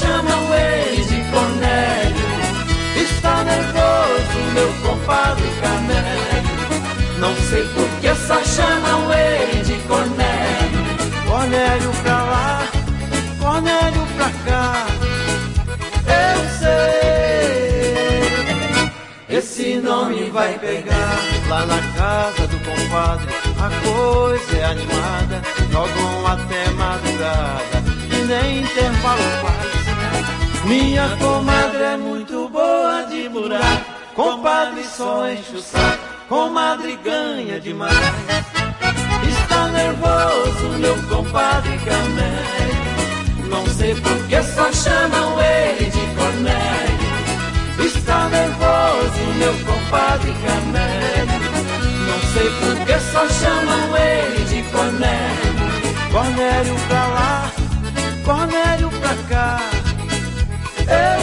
chamam ele de Cornélio. Está nervoso meu compadre Carmélio, não sei por que só chamam ele de Cornélio. Cornélio pra lá, Cornélio pra cá, eu sei. Esse nome vai pegar. Lá na casa do compadre a coisa é animada, jogam até madrugada e nem intervalo faz. Minha comadre é muito boa de buraco, compadre só enche o saco, comadre ganha demais. Está nervoso meu compadre Carmélio, não sei por que só chamam ele de Cornélio. Está nervoso meu compadre Carmélio, não sei por que só chamam ele de Cornélio. Cornélio pra lá, Cornélio pra cá, eu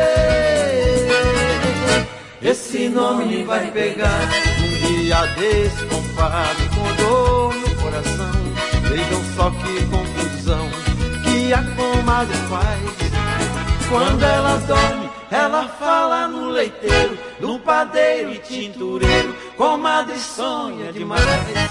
sei. Esse nome vai pegar. Um dia desse, compadre, com dor no coração, vejam só que confusão que a comadre faz. Quando ela dorme, ela fala no leiteiro, no padeiro e tintureiro, comadre sonha demais.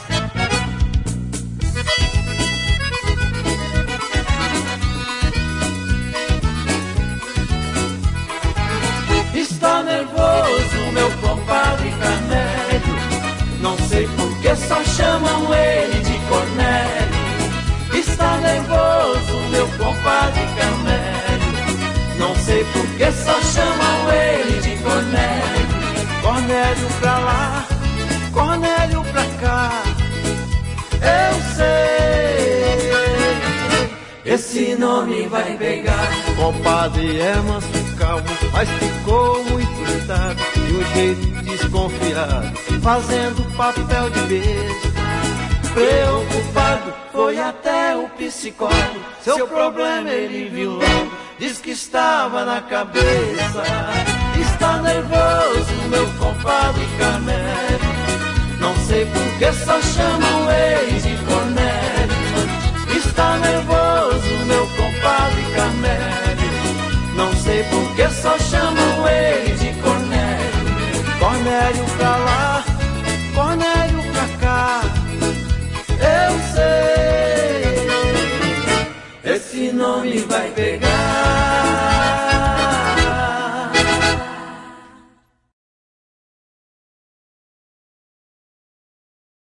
Está nervoso meu compadre Carmélio, não sei por que só chamam ele de Cornélio. Está nervoso meu compadre Carmélio, não sei por que só chamam ele de Cornélio. Cornélio pra lá, Cornélio pra cá, eu sei. Esse nome vai pegar. Compadre é manso e calmo, mas ficou muito irritado e um jeito desconfiado, fazendo papel de besta. Preocupado foi até o psicólogo, seu problema ele viu logo, diz que estava na cabeça. Está nervoso meu compadre Carmélio, não sei por que só chamam ele de Cornélio. Está nervoso meu compadre Carmélio, não sei por que só